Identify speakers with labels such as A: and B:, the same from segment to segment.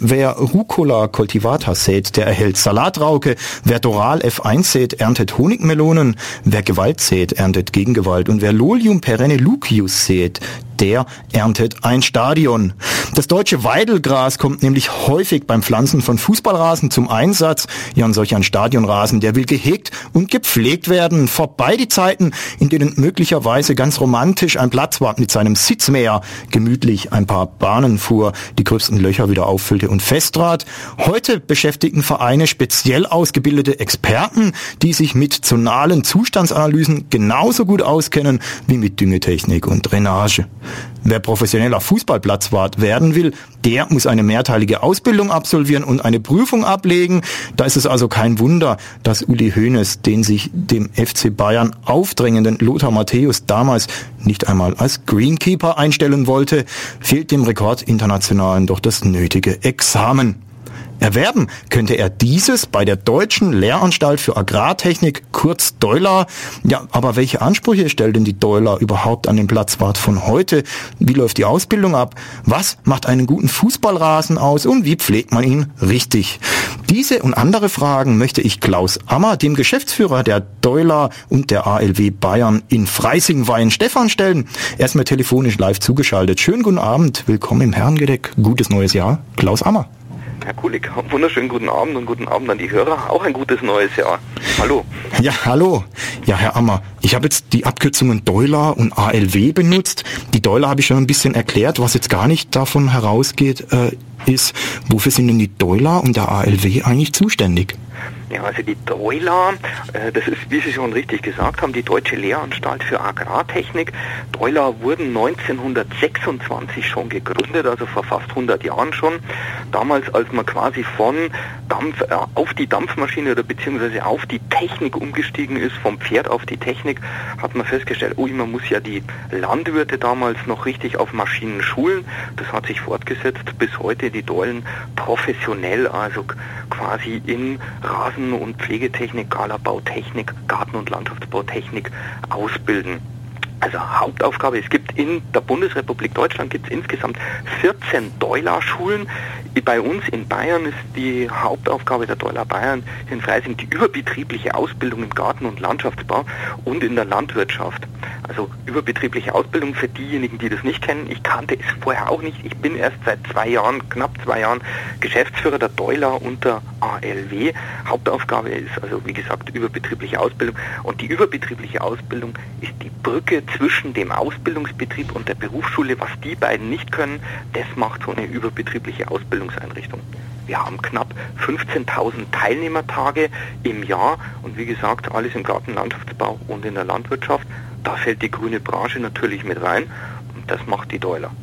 A: Wer Rucola cultivata sät, der erhält Salatrauke. Wer Doral F1 sät, erntet Honigmelonen. Wer Gewalt sät, erntet Gegengewalt. Und wer Lolium perenne lucius sät, der erntet ein Stadion. Das deutsche Weidelgras kommt nämlich häufig beim Pflanzen von Fußballrasen zum Einsatz. Ja, und solch ein Stadionrasen, der will gehegt und gepflegt werden. Vorbei die Zeiten, in denen möglicherweise ganz romantisch ein Platzwart mit seinem Sitzmäher gemütlich ein paar Bahnen fuhr, die gröbsten Löcher wieder auffüllte und festtrat. Heute beschäftigen Vereine speziell ausgebildete Experten, die sich mit zonalen Zustandsanalysen genauso gut auskennen wie mit Düngetechnik und Drainage. Wer professioneller Fußballplatzwart werden will, der muss eine mehrteilige Ausbildung absolvieren und eine Prüfung ablegen. Da ist es also kein Wunder, dass Uli Hoeneß den sich dem FC Bayern aufdrängenden Lothar Matthäus damals nicht einmal als Greenkeeper einstellen wollte. Fehlt dem Rekordinternationalen doch das nötige Examen. Erwerben könnte er dieses bei der Deutschen Lehranstalt für Agrartechnik, kurz DEULA. Ja, aber welche Ansprüche stellt denn die DEULA überhaupt an den Platzwart von heute? Wie läuft die Ausbildung ab? Was macht einen guten Fußballrasen aus und wie pflegt man ihn richtig? Diese und andere Fragen möchte ich Klaus Ammer, dem Geschäftsführer der DEULA und der ALW Bayern in Freising-Weihenstephan stellen. Er ist mir telefonisch live zugeschaltet. Schönen guten Abend, willkommen im Herrengedeck. Gutes neues Jahr, Klaus Ammer.
B: Herr Kulik, wunderschönen guten Abend und guten Abend an die Hörer. Auch ein gutes neues Jahr. Hallo.
A: Ja, hallo. Ja, Herr Ammer, ich habe jetzt die Abkürzungen DEULA und ALW benutzt. Die DEULA habe ich schon ein bisschen erklärt, was jetzt gar nicht davon herausgeht, ist, wofür sind denn die DEULA und der ALW eigentlich zuständig?
B: Ja, also die DEULA, das ist, wie Sie schon richtig gesagt haben, die Deutsche Lehranstalt für Agrartechnik. DEULA wurden 1926 schon gegründet, also vor fast 100 Jahren schon. Damals, als man quasi von Dampf auf die Dampfmaschine oder beziehungsweise auf die Technik umgestiegen ist, vom Pferd auf die Technik, hat man festgestellt, man muss ja die Landwirte damals noch richtig auf Maschinen schulen. Das hat sich fortgesetzt bis heute, die Deulen professionell, also quasi in Rasen- und Pflegetechnik, Galabautechnik, Garten- und Landschaftsbautechnik ausbilden. Also Hauptaufgabe, es gibt in der Bundesrepublik Deutschland gibt es insgesamt 14 DEULA-Schulen. Bei uns in Bayern ist die Hauptaufgabe der DEULA Bayern in Freising die überbetriebliche Ausbildung im Garten- und Landschaftsbau und in der Landwirtschaft. Also überbetriebliche Ausbildung für diejenigen, die das nicht kennen. Ich kannte es vorher auch nicht. Ich bin erst seit knapp zwei Jahren Geschäftsführer der DEULA und der ALW. Hauptaufgabe ist also, wie gesagt, überbetriebliche Ausbildung. Und die überbetriebliche Ausbildung ist die Brücke zwischen dem Ausbildungsbetrieb und der Berufsschule. Was die beiden nicht können, das macht so eine überbetriebliche Ausbildungseinrichtung. Wir haben knapp 15.000 Teilnehmertage im Jahr und wie gesagt, alles im Garten-, Landschaftsbau und in der Landwirtschaft. Da fällt die grüne Branche natürlich mit rein und das macht die DEULA.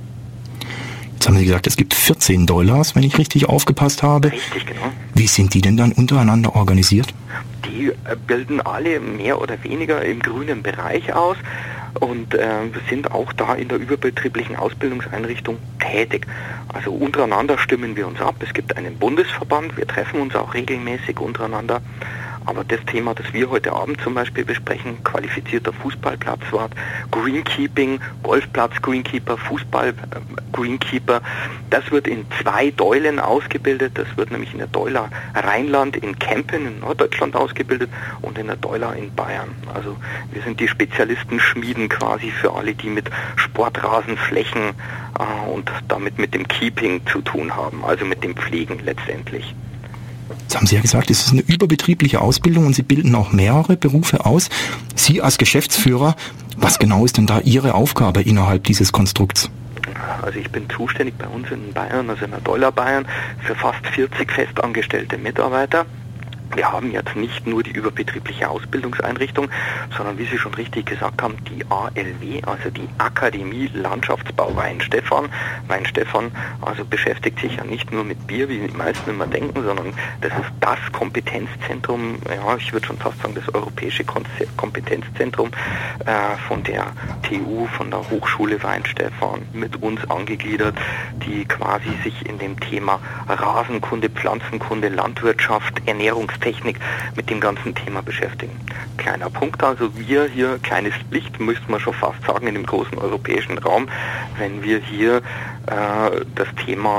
A: Jetzt haben Sie gesagt, es gibt 14 DEULAs, wenn ich richtig aufgepasst habe.
B: Richtig, genau.
A: Wie sind die denn dann untereinander organisiert?
B: Die bilden alle mehr oder weniger im grünen Bereich aus und sind auch da in der überbetrieblichen Ausbildungseinrichtung tätig. Also untereinander stimmen wir uns ab. Es gibt einen Bundesverband, wir treffen uns auch regelmäßig untereinander. Aber das Thema, das wir heute Abend zum Beispiel besprechen, qualifizierter Fußballplatzwart, Greenkeeping, Golfplatz Greenkeeper, Fußball Greenkeeper, das wird in 2 Deulen ausgebildet. Das wird nämlich in der DEULA Rheinland in Kempen in Norddeutschland ausgebildet und in der DEULA in Bayern. Also wir sind die Spezialisten-Schmieden quasi für alle, die mit Sportrasenflächen und damit mit dem Keeping zu tun haben, also mit dem Pflegen letztendlich.
A: Jetzt haben Sie ja gesagt, es ist eine überbetriebliche Ausbildung und Sie bilden auch mehrere Berufe aus. Sie als Geschäftsführer, was genau ist denn da Ihre Aufgabe innerhalb dieses Konstrukts?
B: Also ich bin zuständig bei uns in Bayern, also in der DEULA Bayern, für fast 40 festangestellte Mitarbeiter. Wir haben jetzt nicht nur die überbetriebliche Ausbildungseinrichtung, sondern wie Sie schon richtig gesagt haben, die ALW, also die Akademie Landschaftsbau Weihenstephan. Weihenstephan also beschäftigt sich ja nicht nur mit Bier, wie die meisten immer denken, sondern das ist das Kompetenzzentrum, ja, ich würde schon fast sagen, das europäische Kompetenzzentrum von der TU, von der Hochschule Weihenstephan, mit uns angegliedert, die quasi sich in dem Thema Rasenkunde, Pflanzenkunde, Landwirtschaft, Ernährungstechnik mit dem ganzen Thema beschäftigen. Kleiner Punkt, also wir hier, kleines Licht, müsste man schon fast sagen, in dem großen europäischen Raum, wenn wir hier das Thema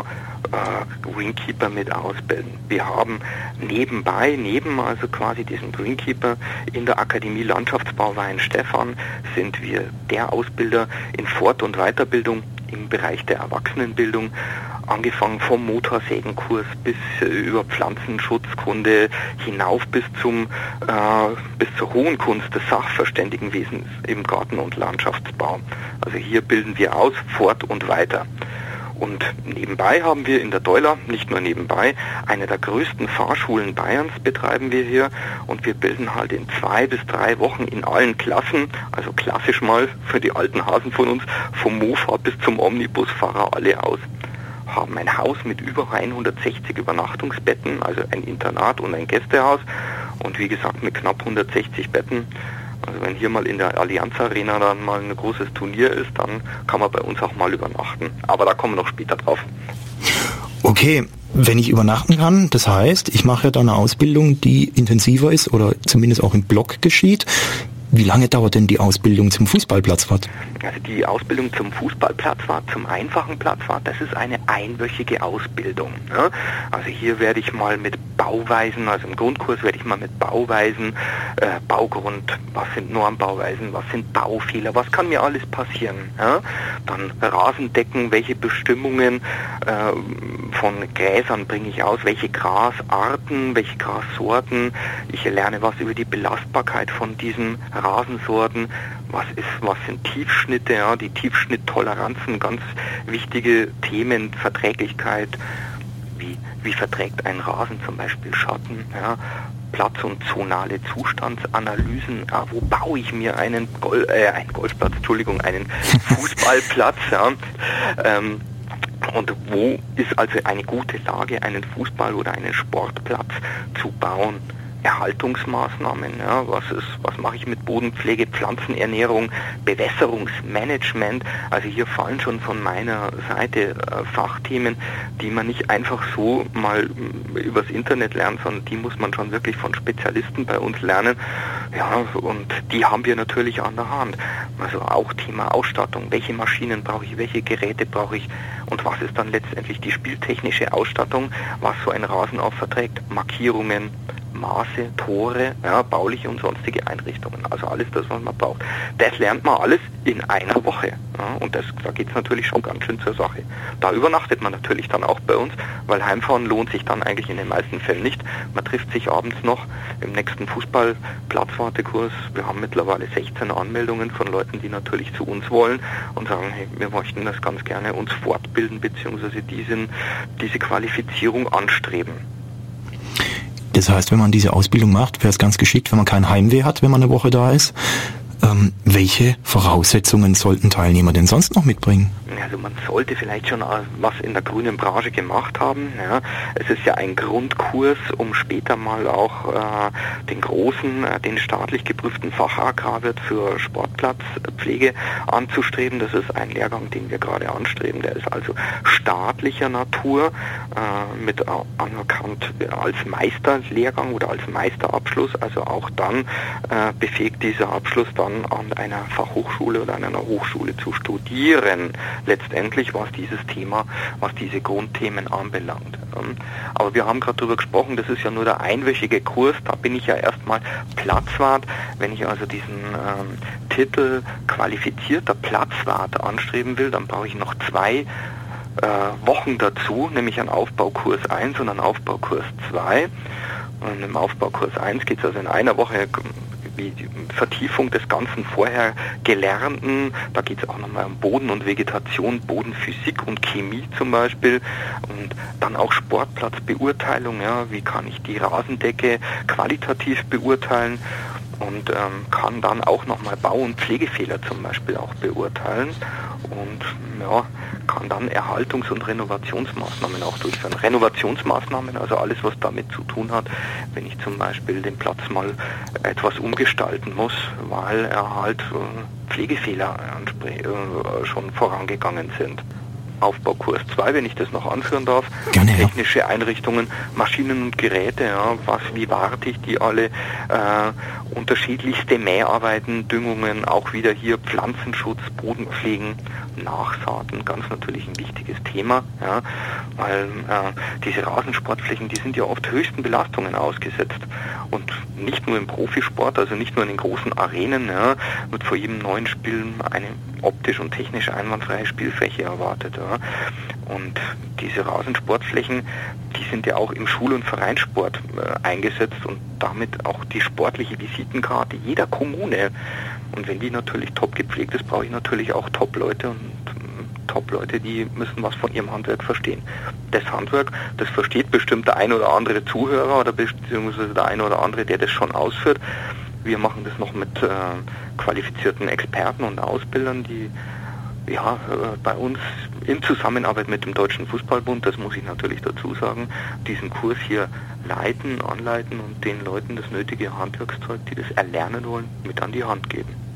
B: Greenkeeper mit ausbilden. Wir haben neben also quasi diesem Greenkeeper in der Akademie Landschaftsbau Weihenstephan sind wir der Ausbilder in Fort- und Weiterbildung im Bereich der Erwachsenenbildung, angefangen vom Motorsägenkurs bis über Pflanzenschutzkunde hinauf bis zur hohen Kunst des Sachverständigenwesens im Garten- und Landschaftsbau. Also hier bilden wir aus, fort und weiter. Und nebenbei haben wir in der Deula, nicht nur nebenbei, eine der größten Fahrschulen Bayerns betreiben wir hier und wir bilden halt in 2 bis 3 Wochen in allen Klassen, also klassisch mal für die alten Hasen von uns, vom Mofa bis zum Omnibusfahrer alle aus. Haben ein Haus mit über 160 Übernachtungsbetten, also ein Internat und ein Gästehaus und wie gesagt mit knapp 160 Betten. Also wenn hier mal in der Allianz Arena dann mal ein großes Turnier ist, dann kann man bei uns auch mal übernachten. Aber da kommen wir noch später drauf.
A: Okay, wenn ich übernachten kann, das heißt, ich mache ja dann eine Ausbildung, die intensiver ist oder zumindest auch im Block geschieht. Wie lange dauert denn die Ausbildung zum Fußballplatzwart?
B: Also die Ausbildung zum Fußballplatzwart, zum einfachen Platzwart, das ist eine einwöchige Ausbildung. Ne? Also hier werde ich mal mit Bauweisen, also im Grundkurs werde ich mal mit Bauweisen, Baugrund, was sind Normbauweisen, was sind Baufehler, was kann mir alles passieren. Ja? Dann Rasendecken, welche Bestimmungen von Gräsern bringe ich aus, welche Grasarten, welche Grassorten. Ich lerne was über die Belastbarkeit von diesen Rasensorten, was sind Tiefschnitte, ja, die Tiefschnitttoleranzen, ganz wichtige Themen, Verträglichkeit, wie verträgt ein Rasen zum Beispiel Schatten, ja, Platz- und zonale Zustandsanalysen, ja, wo baue ich mir einen Fußballplatz, ja, und wo ist also eine gute Lage, einen Fußball- oder einen Sportplatz zu bauen. Erhaltungsmaßnahmen, ja, was mache ich mit Bodenpflege, Pflanzenernährung, Bewässerungsmanagement, also hier fallen schon von meiner Seite Fachthemen, die man nicht einfach so mal übers Internet lernt, sondern die muss man schon wirklich von Spezialisten bei uns lernen, ja, und die haben wir natürlich an der Hand. Also auch Thema Ausstattung, welche Maschinen brauche ich, welche Geräte brauche ich und was ist dann letztendlich die spieltechnische Ausstattung, was so ein Rasen auch verträgt, Markierungen, Maße, Tore, ja, bauliche und sonstige Einrichtungen, also alles das, was man braucht. Das lernt man alles in einer Woche, ja, und da geht es natürlich schon ganz schön zur Sache. Da übernachtet man natürlich dann auch bei uns, weil Heimfahren lohnt sich dann eigentlich in den meisten Fällen nicht. Man trifft sich abends noch im nächsten Fußball-Platzwartekurs. Wir haben mittlerweile 16 Anmeldungen von Leuten, die natürlich zu uns wollen und sagen, hey, wir möchten das ganz gerne uns fortbilden, beziehungsweise diese Qualifizierung anstreben.
A: Das heißt, wenn man diese Ausbildung macht, wäre es ganz geschickt, wenn man kein Heimweh hat, wenn man eine Woche da ist. Welche Voraussetzungen sollten Teilnehmer denn sonst noch mitbringen?
B: Also man sollte vielleicht schon was in der grünen Branche gemacht haben. Ja. Es ist ja ein Grundkurs, um später mal auch den staatlich geprüften Fachagrarwirt für Sportplatzpflege anzustreben. Das ist ein Lehrgang, den wir gerade anstreben. Der ist also staatlicher Natur, mit anerkannt als Meisterlehrgang oder als Meisterabschluss. Also auch dann befähigt dieser Abschluss dann an einer Fachhochschule oder an einer Hochschule zu studieren, letztendlich was diese Grundthemen anbelangt. Aber wir haben gerade darüber gesprochen, das ist ja nur der einwöchige Kurs, da bin ich ja erstmal Platzwart. Wenn ich also diesen Titel qualifizierter Platzwart anstreben will, dann brauche ich noch 2 Wochen dazu, nämlich einen Aufbaukurs 1 und einen Aufbaukurs 2. Und im Aufbaukurs 1 geht es also in einer Woche die Vertiefung des ganzen vorher Gelernten. Da geht es auch nochmal um Boden und Vegetation, Bodenphysik und Chemie zum Beispiel und dann auch Sportplatzbeurteilung. Ja, wie kann ich die Rasendecke qualitativ beurteilen und kann dann auch nochmal Bau- und Pflegefehler zum Beispiel auch beurteilen und ja, kann dann Erhaltungs- und Renovationsmaßnahmen auch durchführen. Renovationsmaßnahmen, also alles, was damit zu tun hat, wenn ich zum Beispiel den Platz mal etwas umgestalten muss, weil er halt Pflegefehler schon vorangegangen sind. Aufbaukurs 2, wenn ich das noch anführen darf.
A: Gerne, ja.
B: Technische Einrichtungen, Maschinen und Geräte, ja, wie warte ich die alle, unterschiedlichste Mäharbeiten, Düngungen, auch wieder hier Pflanzenschutz, Bodenpflegen, Nachsaaten, ganz natürlich ein wichtiges Thema, ja, weil diese Rasensportflächen, die sind ja oft höchsten Belastungen ausgesetzt und nicht nur im Profisport, also nicht nur in den großen Arenen, ja, wird vor jedem neuen Spiel eine optisch und technisch einwandfreie Spielfläche erwartet. Ja. Und diese Rasensportflächen, die sind ja auch im Schul- und Vereinssport eingesetzt und damit auch die sportliche Visitenkarte jeder Kommune. Und wenn die natürlich top gepflegt ist, brauche ich natürlich auch Top-Leute und Top-Leute, die müssen was von ihrem Handwerk verstehen. Das Handwerk, das versteht bestimmt der ein oder andere Zuhörer oder beziehungsweise der ein oder andere, der das schon ausführt. Wir machen das noch mit qualifizierten Experten und Ausbildern, die bei uns in Zusammenarbeit mit dem Deutschen Fußballbund, das muss ich natürlich dazu sagen, diesen Kurs hier leiten, anleiten und den Leuten das nötige Handwerkszeug, die das erlernen wollen, mit an die Hand geben.